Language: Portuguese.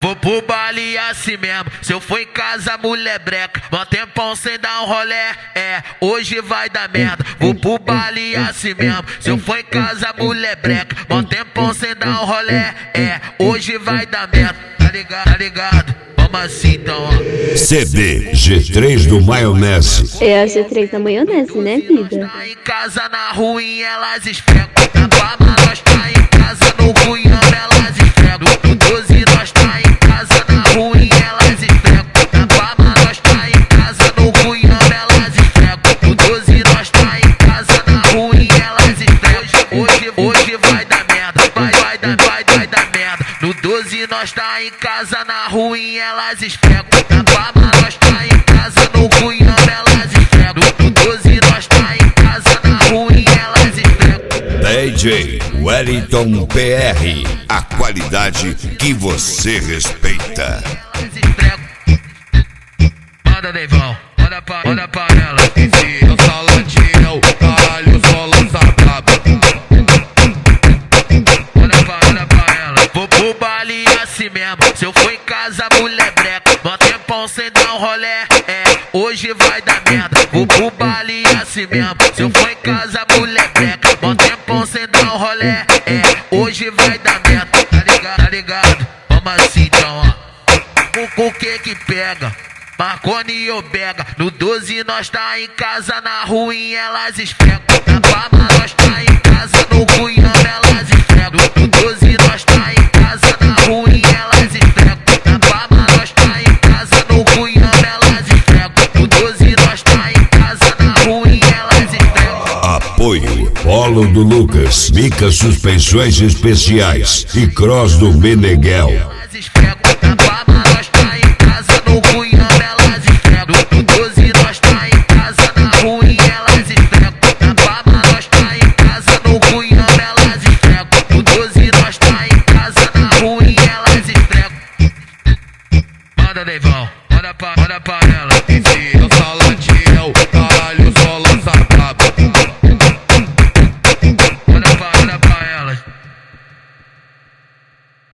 Vou pro baile assim mesmo. Se eu for em casa, mulher breca. Mó tempão sem dar um rolé. Hoje vai dar merda. Vou pro baile assim mesmo. Se eu for em casa, mulher breca. Mó tempão sem dar um rolé. Hoje vai dar merda. Tá ligado? Tá ligado? Vamos assim então, ó. CD G3 do Maionese. É a G3 da maionese, né, vida? Tá em casa, na ruim, elas esfregam. Na baba, nós tá em casa, no cunhão, elas esfregam. No 12, nós tá em casa, na ruim, elas esfregam. Na baba, nós tá em casa, no cunhão, elas esfregam. No 12, nós tá em casa, na ruim, elas esfregam. Hoje vai dar merda, vai dar merda. No 12, nós tá em casa, na ruim, elas esfregam. Na baba, nós tá em casa, no cunhão, elas esfregam. No 12, nós tá em casa, na ruim, elas esfregam. DJ Wellington PR, a qualidade que você respeita. Manda, Deivão, olha pra ela. Esse é o saladinho, caralho, só lança braba. Olha pra ela. Vou pro baile assim mesmo. Se eu for em casa, mulher breca. Mó tempão sem dar um rolé. Hoje vai dar merda. Vou pro baile assim mesmo. Se eu for em casa, mulher breca. Mó tempão sem dar um rolé. Hoje vai dar merda. Tá ligado? Vamos assim então, ó. O que pega? Marconi e Obega. No 12 nós tá em casa, na ruim elas esfregam. Na baba nós tá em casa, no cunhão elas esfregam. No 12 nós tá em casa, na ruim elas esfregam. Na baba nós tá em casa, no cunhão elas esfregam. No 12 nós tá em casa, na ruim elas esfregam. Apoio Polo do Lucas, Mica Suspensões Especiais e Cross do Meneghel. Elas esfregam. Na baba nós tá em casa, no cunhão elas esfregam. No 12 nós tá em casa, na ruim elas esfregam. Na baba nós tá em casa, no cunhão elas esfregam. No 12 nós tá em casa, na ruim elas esfregam. Manda, Deivão, olha pra